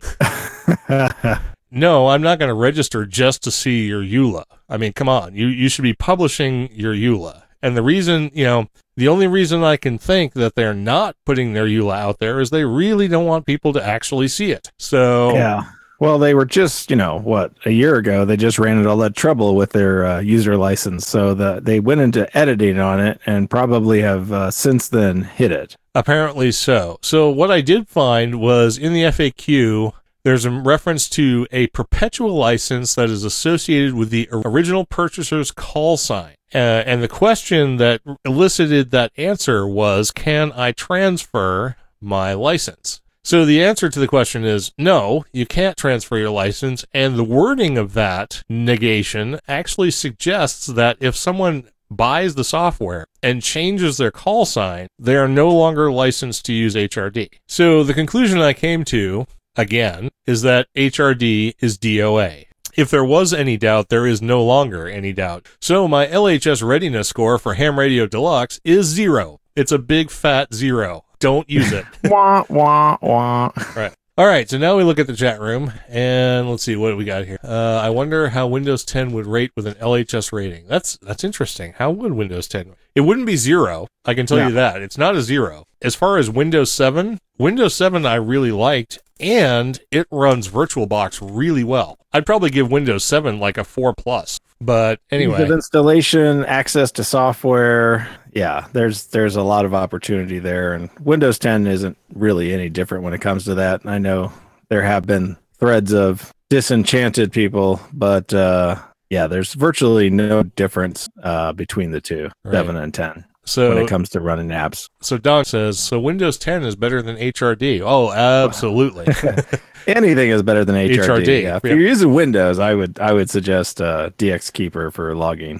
No, I'm not going to register just to see your E U L A. I mean, come on. You, you should be publishing your E U L A. And the reason, you know, the only reason I can think that they're not putting their E U L A out there is they really don't want people to actually see it. So, yeah. Well, they were just, you know, what, a year ago, they just ran into all that trouble with their uh, user license. So the, they went into editing on it and probably have uh, since then hit it. Apparently so. So what I did find was in the F A Q, there's a reference to a perpetual license that is associated with the original purchaser's call sign. Uh, and the question that elicited that answer was, can I transfer my license? So the answer to the question is no, you can't transfer your license. And the wording of that negation actually suggests that if someone buys the software and changes their call sign, they are no longer licensed to use H R D. So the conclusion I came to, again, is that H R D is D O A. If there was any doubt, there is no longer any doubt. So my L H S readiness score for Ham Radio Deluxe is zero. It's a big fat zero. Don't use it. Wah, wah, wah. Right. All right, so now we look at the chat room, and let's see what do we got here. Uh, I wonder how Windows ten would rate with an L H S rating. That's that's interesting. How would Windows ten? It wouldn't be zero. I can tell No. you that. It's not a zero. As far as Windows seven, Windows seven I really liked, and it runs VirtualBox really well. I'd probably give Windows seven like a four plus. But anyway. Ease of installation, access to software. Yeah, there's there's a lot of opportunity there. And Windows ten isn't really any different when it comes to that. I know there have been threads of disenchanted people, but uh, yeah, there's virtually no difference uh, between the two, Right. seven and ten, So, when it comes to running apps. so Don says, so Windows ten is better than H R D. Oh, absolutely. Anything is better than H R D. H R D, Yeah. If yeah. you're using Windows, I would I would suggest uh, D X Keeper for logging.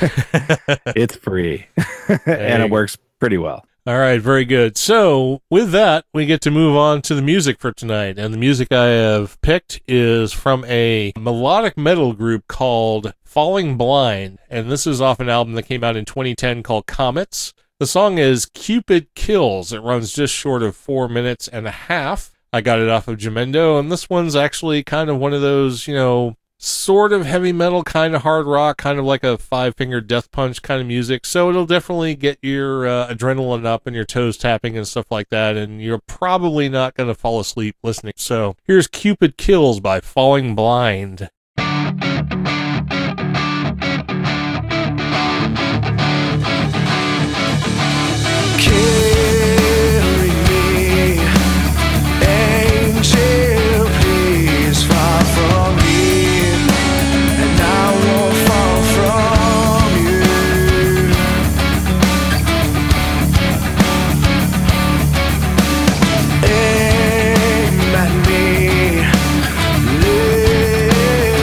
It's free and it works pretty well. All right, very good. So with that, we get to move on to the music for tonight. And the music I have picked is from a melodic metal group called Falling Blind. And this is off an album that came out in twenty ten called Comets. The song is Cupid Kills. It runs just short of four minutes and a half. I got it off of Jamendo, and this one's actually kind of one of those, you know, sort of heavy metal, kind of hard rock, kind of like a Five Finger Death Punch kind of music. So it'll definitely get your uh, adrenaline up and your toes tapping and stuff like that, and you're probably not going to fall asleep listening. So here's Cupid Kills by Falling Blind. Aim at me, live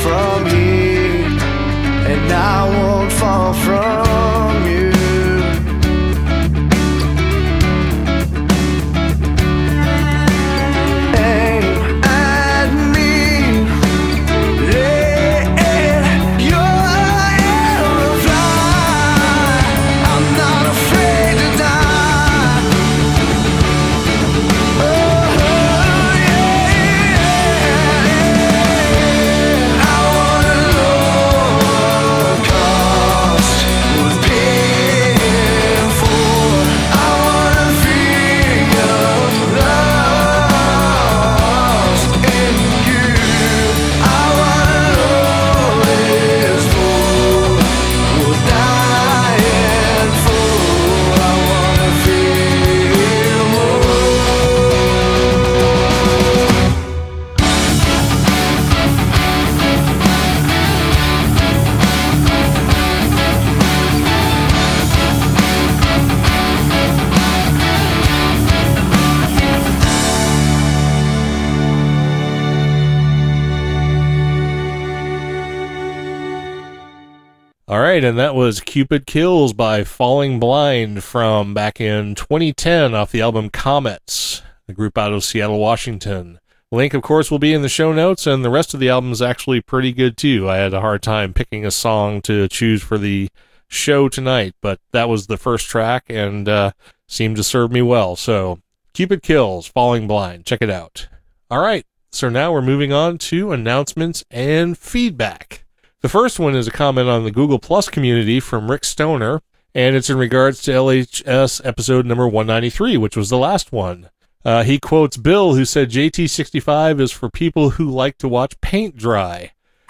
from me, and I won't fall from you. Aim at me, let your arrow fly. I'm not afraid to die. Oh, yeah, yeah. I wanna know what cost was paid for. I wanna feel lost in you. I wanna know this fool was dying for. I wanna feel more. All right, and that was Cupid Kills by Falling Blind from back in twenty ten off the album Comets, the group out of Seattle, Washington. Link, of course, will be in the show notes, and the rest of the album is actually pretty good, too. I had a hard time picking a song to choose for the show tonight, but that was the first track and uh, seemed to serve me well. So, Cupid Kills, Falling Blind. Check it out. All right, so now we're moving on to announcements and feedback. The first one is a comment on the Google Plus community from Rick Stoner, and it's in regards to L H S episode number one ninety-three, which was the last one. Uh, he quotes Bill, who said J T sixty-five is for people who like to watch paint dry.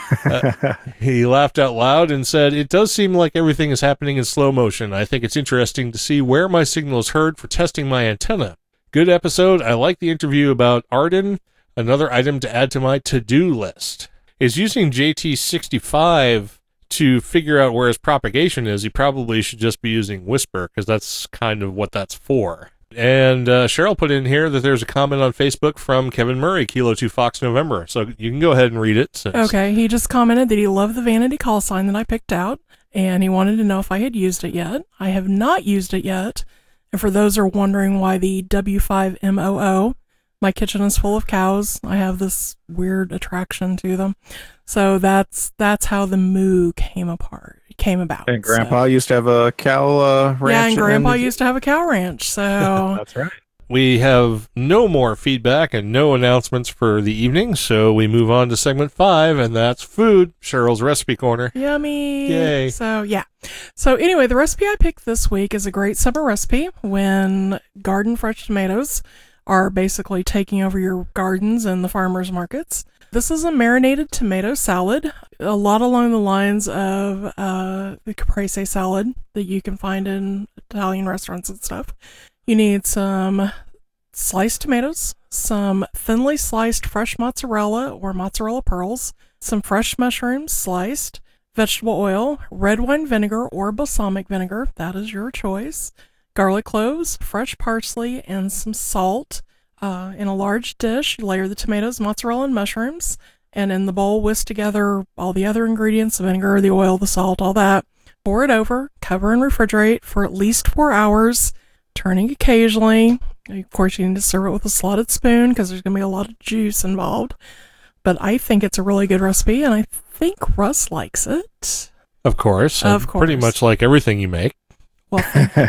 Uh, he laughed out loud and said, "It does seem like everything is happening in slow motion. I think it's interesting to see where my signal is heard for testing my antenna. Good episode. I like the interview about Arden. Another item to add to my to-do list. Is using J T sixty-five to figure out where his propagation is. He probably should just be using Whisper, because that's kind of what that's for." And uh, Cheryl put in here that there's a comment on Facebook from Kevin Murray, Kilo two Fox November. So you can go ahead and read it. Since... Okay, he just commented that he loved the vanity call sign that I picked out, and he wanted to know if I had used it yet. I have not used it yet. And for those who are wondering why the W five M O O, my kitchen is full of cows. I have this weird attraction to them. So that's that's how the moo came apart. Came about. And Grandpa so. used to have a cow uh, ranch. Yeah, and Grandpa and... used to have a cow ranch. So that's right. We have no more feedback and no announcements for the evening, so we move on to segment five, and that's food, Cheryl's Recipe Corner. Yummy. Yay. So, yeah. So, anyway, the recipe I picked this week is a great summer recipe when garden fresh tomatoes are basically taking over your gardens and the farmers markets. This is a marinated tomato salad, a lot along the lines of uh, the caprese salad that you can find in Italian restaurants and stuff. You need some sliced tomatoes, some thinly sliced fresh mozzarella or mozzarella pearls, some fresh mushrooms sliced, vegetable oil, red wine vinegar or balsamic vinegar, that is your choice, garlic cloves, fresh parsley, and some salt. Uh, in a large dish, you layer the tomatoes, mozzarella, and mushrooms, and in the bowl whisk together all the other ingredients, the vinegar, the oil, the salt, all that. Pour it over, cover and refrigerate for at least four hours, turning occasionally. Of course, you need to serve it with a slotted spoon because there's going to be a lot of juice involved. But I think it's a really good recipe, and I think Russ likes it. Of course. Of course. Pretty much like everything you make. Well,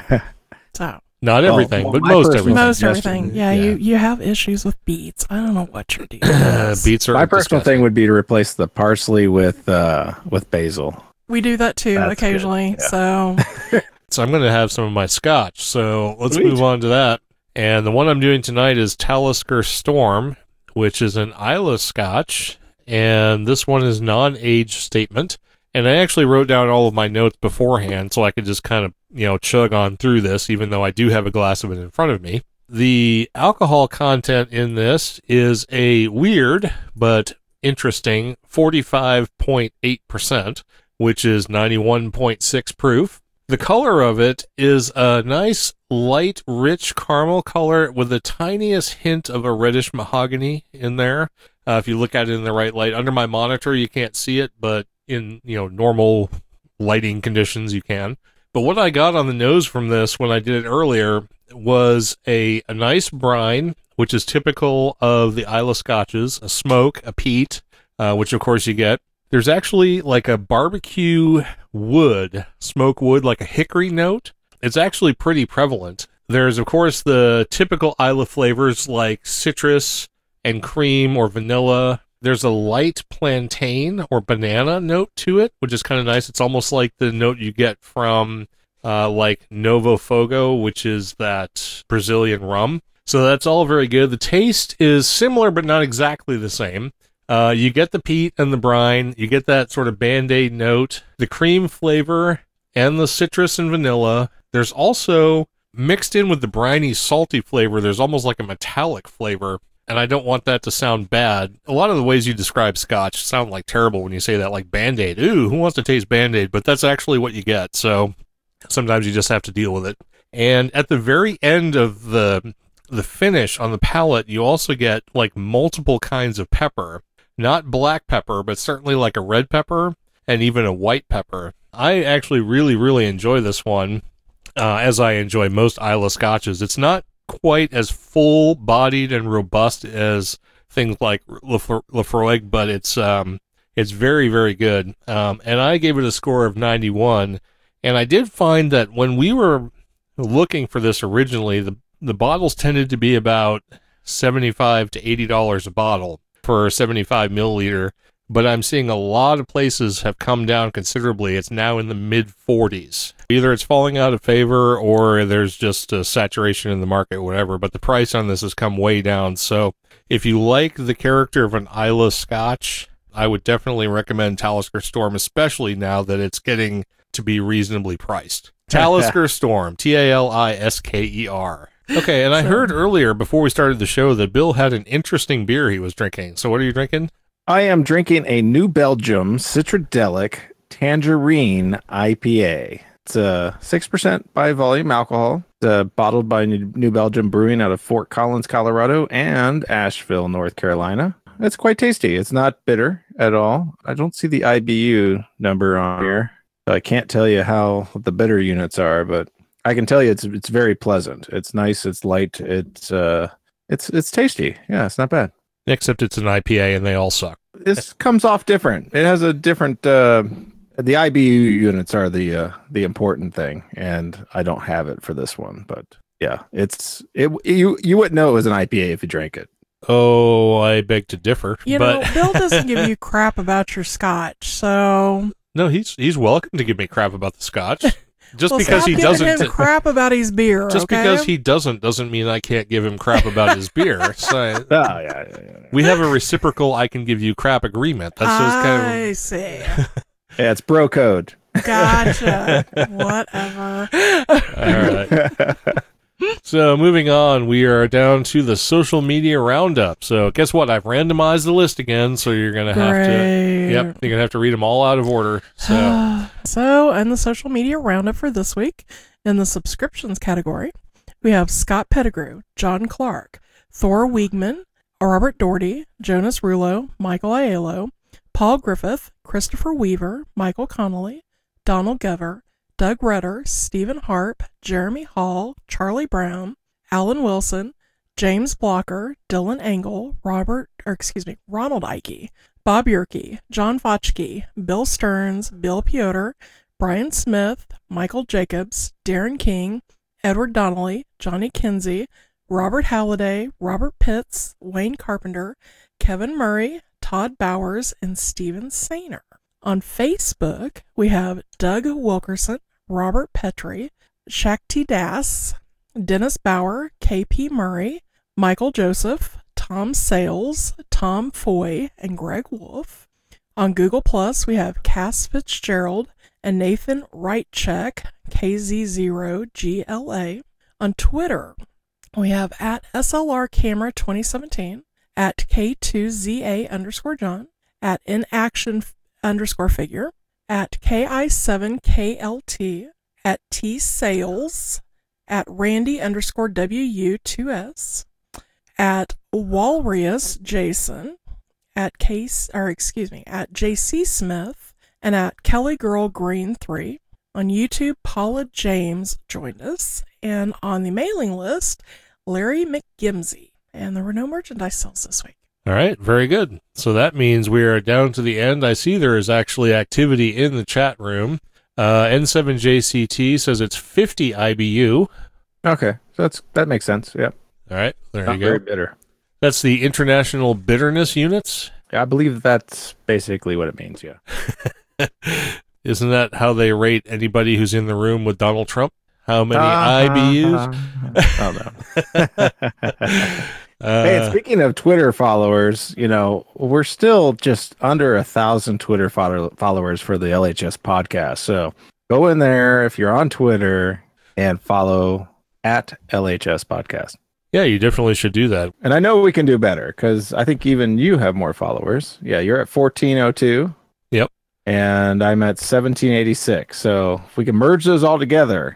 so... Not everything, well, but well, most everything. Most everything. Yeah, yeah, you you have issues with beets. I don't know what your deal is. Beets are My personal disgusting. thing would be to replace the parsley with uh, with basil. We do that too That's occasionally. good, yeah. So So I'm going to have some of my scotch. So let's Sweet. move on to that. And the one I'm doing tonight is Talisker Storm, which is an Islay scotch. And this one is non-age statement. And I actually wrote down all of my notes beforehand so I could just kind of, you know, chug on through this, even though I do have a glass of it in front of me. The alcohol content in this is a weird but interesting forty-five point eight percent, which is ninety-one point six proof. The color of it is a nice, light, rich caramel color with the tiniest hint of a reddish mahogany in there. Uh, if you look at it in the right light, under my monitor, you can't see it, but in, you know, normal lighting conditions, you can. But what I got on the nose from this when I did it earlier was a, a nice brine, which is typical of the Islay Scotches, a smoke, a peat, uh, which of course you get. There's actually like a barbecue wood, smoke wood, like a hickory note. It's actually pretty prevalent. There's, of course, the typical Islay flavors like citrus and cream or vanilla. There's a light plantain or banana note to it, which is kind of nice. It's almost like the note you get from uh, like Novo Fogo, which is that Brazilian rum. So that's all very good. The taste is similar, but not exactly the same. Uh, you get the peat and the brine. You get that sort of Band-Aid note, the cream flavor, and the citrus and vanilla. There's also, mixed in with the briny, salty flavor, there's almost like a metallic flavor. And I don't want that to sound bad. A lot of the ways you describe Scotch sound like terrible when you say that, like Band-Aid. Ooh, who wants to taste Band-Aid? But that's actually what you get. So sometimes you just have to deal with it. And at the very end of the the finish on the palate, you also get like multiple kinds of pepper. Not black pepper, but certainly like a red pepper and even a white pepper. I actually really, really enjoy this one, uh, as I enjoy most Islay Scotches. It's not quite as full-bodied and robust as things like Laphroaig, but it's um, it's very, very good. Um, and I gave it a score of ninety-one. And I did find that when we were looking for this originally, the the bottles tended to be about seventy-five to eighty dollars a bottle for seventy-five milliliter. But I'm seeing a lot of places have come down considerably. It's now in the mid forties. Either it's falling out of favor or there's just a saturation in the market, whatever. But the price on this has come way down. So if you like the character of an Islay Scotch, I would definitely recommend Talisker Storm, especially now that it's getting to be reasonably priced. Talisker Storm, T A L I S K E R. Okay, and I heard earlier before we started the show that Bill had an interesting beer he was drinking. So what are you drinking? I am drinking a New Belgium Citradelic Tangerine I P A. It's a six percent by volume alcohol. It's uh, bottled by New Belgium Brewing out of Fort Collins, Colorado, and Asheville, North Carolina. It's quite tasty. It's not bitter at all. I don't see the I B U number on here, so I can't tell you how the bitter units are, but I can tell you it's it's very pleasant. It's nice. It's light. It's uh, it's it's tasty. Yeah, it's not bad. Except it's an I P A and they all suck. This comes off different. It has a different. Uh, the I B U units are the uh, the important thing, and I don't have it for this one. But yeah, it's it. You you wouldn't know it was an I P A if you drank it. Oh, I beg to differ. You but... know, Bill doesn't give you crap about your Scotch, so no, he's he's welcome to give me crap about the Scotch. Just well, because stop he giving doesn't him crap about his beer. Just okay? because he doesn't doesn't mean I can't give him crap about his beer. So oh, yeah, yeah, yeah, yeah. We have a reciprocal I can give you crap agreement. That's just kind of I see. Yeah, it's bro code. Gotcha. Whatever. All right. So moving on, we are down to the social media roundup. So guess what? I've randomized the list again, so you're gonna have Great. to. Yep, you're gonna have to read them all out of order. So, so, and the social media roundup for this week in the subscriptions category, we have Scott Pettigrew, John Clark, Thor Wiegman, Robert Doherty, Jonas Rulo, Michael Aiello, Paul Griffith, Christopher Weaver, Michael Connolly, Donald Gover, Doug Rutter, Stephen Harp, Jeremy Hall, Charlie Brown, Alan Wilson, James Blocker, Dylan Engel, Robert, or excuse me, Ronald Ike, Bob Yerke, John Fochke, Bill Stearns, Bill Piotr, Brian Smith, Michael Jacobs, Darren King, Edward Donnelly, Johnny Kinsey, Robert Halliday, Robert Pitts, Wayne Carpenter, Kevin Murray, Todd Bowers, and Steven Sainer. On Facebook, we have Doug Wilkerson, Robert Petrie, Shakti Das, Dennis Bauer, K P Murray, Michael Joseph, Tom Sales, Tom Foy, and Greg Wolf. On Google Plus, we have Cass Fitzgerald and Nathan Wrightcheck, K Z zero G L A. On Twitter, we have at S L R Camera twenty seventeen, at K two Z A underscore John, at Inaction underscore figure, at K I seven K L T, at T Sales, at Randy underscore W U two S, at Walrus Jason, at Case, or excuse me, at J C Smith, and at Kelly Girl Green three. On YouTube, Paula James joined us, and on the mailing list, Larry McGimsey. And there were no merchandise sales this week. All right, very good. So that means we are down to the end. I see there is actually activity in the chat room. Uh, N seven J C T says it's fifty I B U. Okay, so that's that makes sense. Yep. All right, there Not you go. very bitter. That's the International Bitterness Units. I believe that's basically what it means. Yeah. Isn't that how they rate anybody who's in the room with Donald Trump? How many Uh, I B Us? Oh no. Hey, and Uh, speaking of Twitter followers, you know, we're still just under a thousand Twitter follow- followers for the L H S podcast. So go in there if you're on Twitter and follow at L H S podcast. yeah, you definitely should do that. And I know we can do better because I think even you have more followers. Yeah, you're at fourteen oh two. Yep. And I'm at seventeen eighty-six. So if we can merge those all together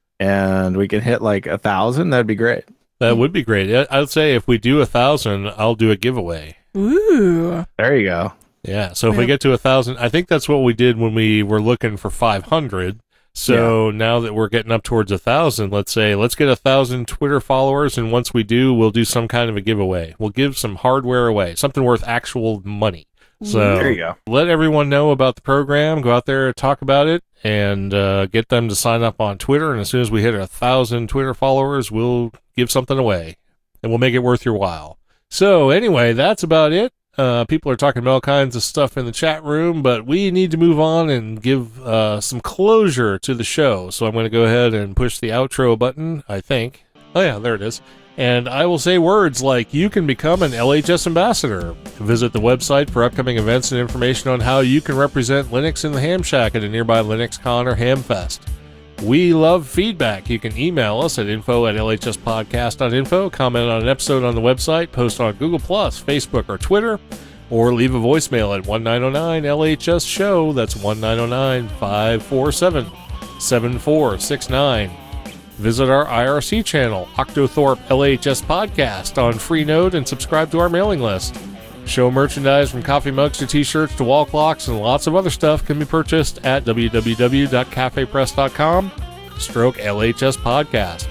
and we can hit like a thousand, that'd be great. That would be great. I- I'd say if we do a thousand, I'll do a giveaway. Ooh. There you go. Yeah, so if we Yep. get to a thousand, I think that's what we did when we were looking for five hundred. So now that we're getting up towards a thousand, let's say, let's get a thousand Twitter followers, and once we do, we'll do some kind of a giveaway. We'll give some hardware away, something worth actual money. So There you go. let everyone know about the program. Go out there, talk about it, and uh, get them to sign up on Twitter. And as soon as we hit a thousand Twitter followers, we'll give something away, and we'll make it worth your while. So anyway, that's about it. Uh, people are talking about all kinds of stuff in the chat room, but we need to move on and give uh, some closure to the show. So I'm going to go ahead and push the outro button, I think. Oh yeah, there it is. And I will say words like, you can become an L H S ambassador. Visit the website for upcoming events and information on how you can represent Linux in the Ham Shack at a nearby LinuxCon or Hamfest. We love feedback. You can email us at info at L H S podcast dot info, comment on an episode on the website, post on Google Plus, Facebook, or Twitter, or leave a voicemail at one nine zero nine L H S show. That's one nine zero nine, five four seven, seven four six nine. Visit our I R C channel, Octothorpe L H S Podcast, on Freenode and subscribe to our mailing list. Show merchandise from coffee mugs to t-shirts to wall clocks and lots of other stuff can be purchased at w w w dot cafe press dot com stroke L H S Podcast.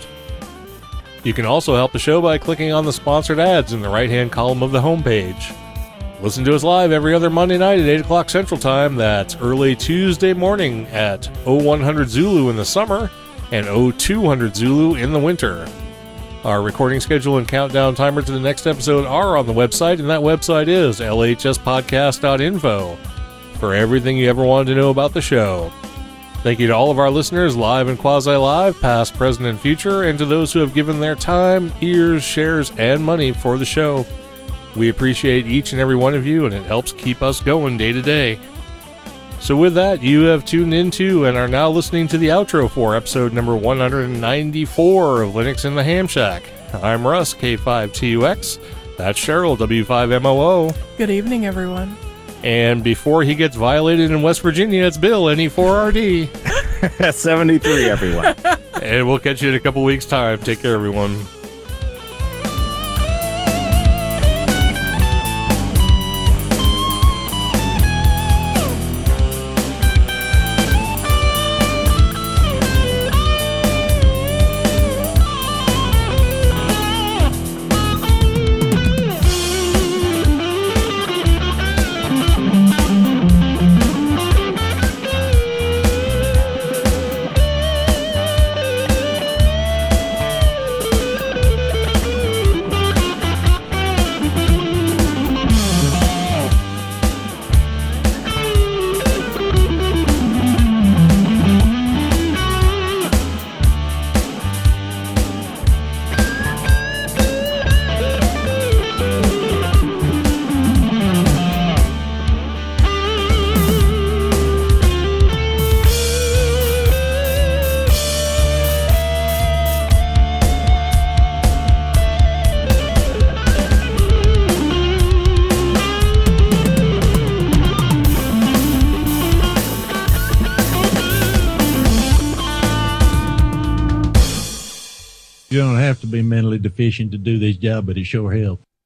You can also help the show by clicking on the sponsored ads in the right-hand column of the homepage. Listen to us live every other Monday night at eight o'clock Central Time. That's early Tuesday morning at oh one hundred Zulu in the summer and oh two hundred Zulu in the winter. Our recording schedule and countdown timer to the next episode are on the website, and that website is L H S podcast dot info for everything you ever wanted to know about the show. Thank you to all of our listeners, live and quasi-live, past, present, and future, and to those who have given their time, ears, shares, and money for the show. We appreciate each and every one of you, and it helps keep us going day to day. So with that, you have tuned into and are now listening to the outro for episode number one hundred ninety-four of Linux in the Ham Shack. I'm Russ, K five T U X. That's Cheryl, W five M O O. Good evening, everyone. And before he gets violated in West Virginia, it's Bill, N E four R D. seventy-three, everyone. And we'll catch you in a couple weeks' time. Take care, everyone. You don't have to be mentally deficient to do this job, but it sure helps.